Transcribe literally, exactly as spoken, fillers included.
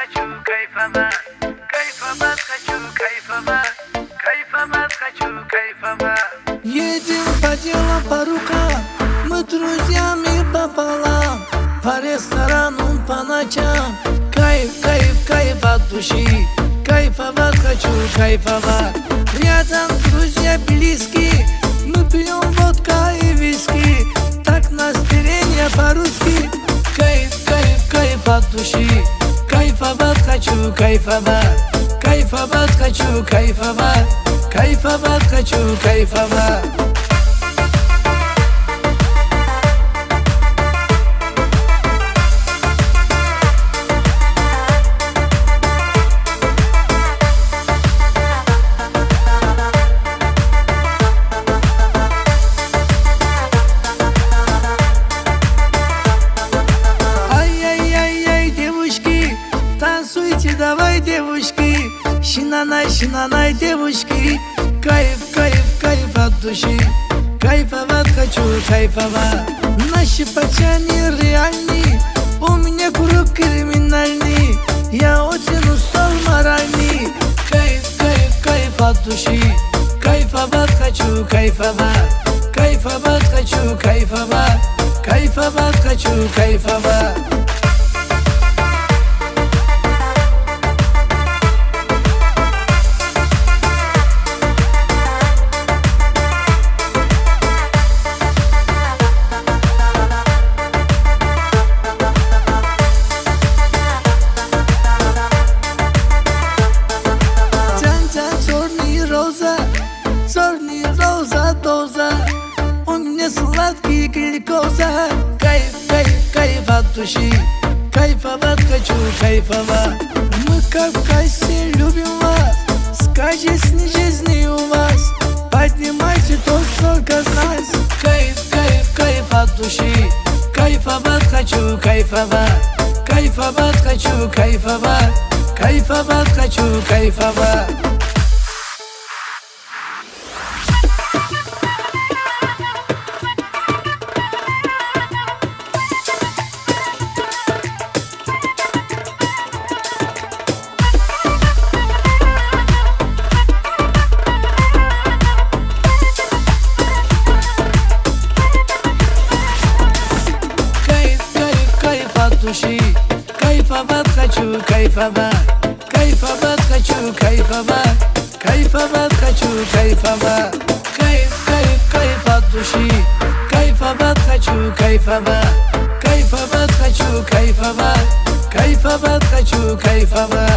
хочу кайфовать, кайфовать хочу, кайфовать, кайфовать хочу, кайфовать. Едем по делам, по рукам, мы друзьями пополам, по ресторанам, по ночам. Кайф, кайф, кайф от души, кайфовать хочу, кайфовать. Рядом друзья близкие, мы пьем водка и виски, так настроение по-русски. Кайф, кайф, кайф от души, кайфовать хочу, кайфовать, кайфовать хочу, кайфовать, кайфовать хочу, кайфовать. Танцуйте, давай, девушки, шинанай, шинанай, девушки. Кайф, кайф, кайф от души, кайфовать хочу, кайфовать. Наши пацаны реальные, у меня круг криминальный, я очень устал моральный. Кайф, кайф, кайф от души, кайфовать хочу, кайфовать, кайфовать хочу, кайфовать, кайфовать хочу, кайфовать. Черный роза, доза, у меня сладкий глюкоза. Кайф, кайф, кайф от души, кайфовать хочу, кайфовать. Мы как в кайфе любим вас, скажи, с жизни у вас, поднимайте то, сколько нас. Кайф, кайф, кайф от души, кайфовать хочу, кайфовать, кайфовать хочу, кайфовать, кайфовать хочу, кайфовать. Души, кайфовать хочу, кайфовать, кайфовать хочу, кайфовать, кайфовать хочу, кайфовать. Кайф, кайф, кайф от души, кайфовать хочу, кайфовать, кайфовать хочу, кайфовать, кайфовать хочу, кайфовать.